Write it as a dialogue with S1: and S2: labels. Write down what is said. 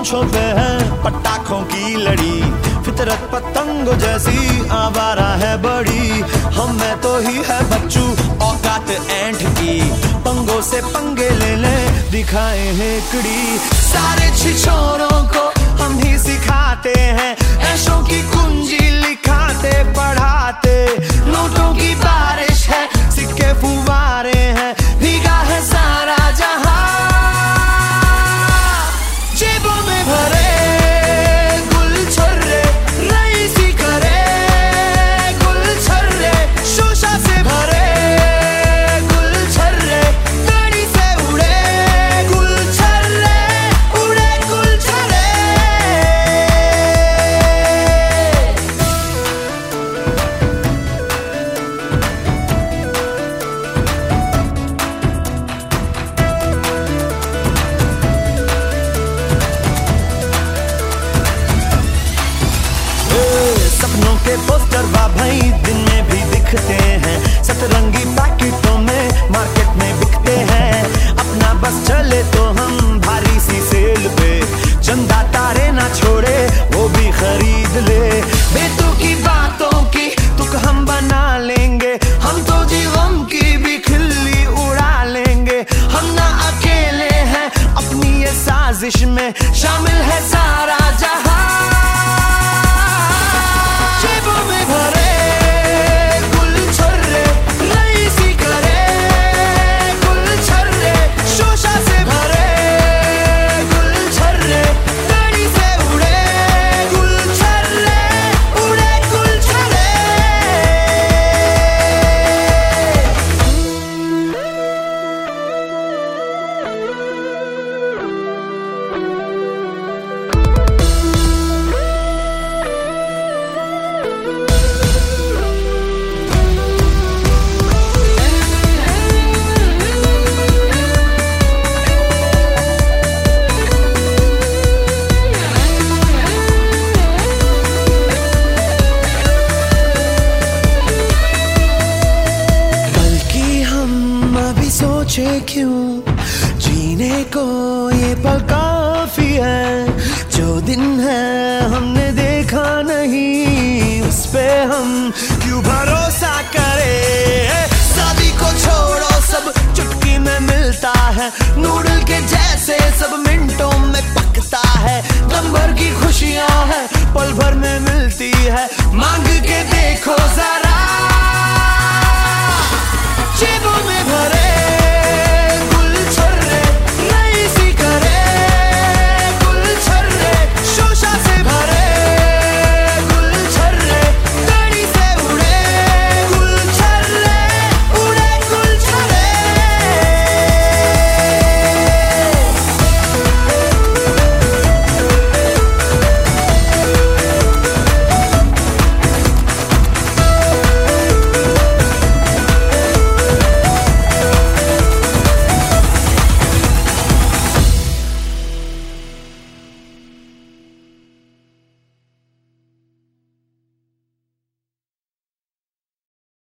S1: मूंछों पे है पटाखों की लड़ी, फितरत पतंगों जैसी आवारा है बड़ी। हम में तो ही है बच्चू औकात ऐंठ की, पंगों से पंगे ले ले दिखाए हैं कड़ी। सारे छिछोरों को हम ही सिखाते हैं, ऐशों की कुंजी लिखाते पढ़ाते। नोटों की बारिश है, सिक्के फुवारे हैं, भीगा है सारा जहां। जेबों में भरे गुलछर्रे, रईसी करे गुलछर्रे, शोशा से भरे गुलछर्रे, गाड़ी से उड़े गुलछर्रे, उड़े गुलछर्रे। सपनों के पोस्टर भाई दिन में भी दिखते हैं, सतरंगी पैकेटों में मार्केट में बिकते हैं। अपना बस चले तो हम भारी सी सेल पे, चंदा तारे ना छोड़े वो भी खरीद ले। बेतों की बातों की तुक हम बना लेंगे, हम तो जी गम की भी खिल्ली उड़ा लेंगे। हम ना अकेले हैं अपनी ये साजिश में, शामिल है सारा जहां। जेबों में भरे गुलछर्रे, रईसी करे गुलछर्रे, शोशा से भरे गुलछर्रे, गाड़ी से उड़े गुलछर्रे, उड़े गुलछर्रे। सोचे क्यों जीने को ये पल काफी है, जो दिन है हमने देखा नहीं उस पे हम क्यों भरोसा करें। शादी को छोड़ो सब चुटकी में मिलता है, नूडल के जैसे सब मिनटों में पकता है। दम भर की खुशियां है पल भर में मिलती है, मांग के देखो जरा।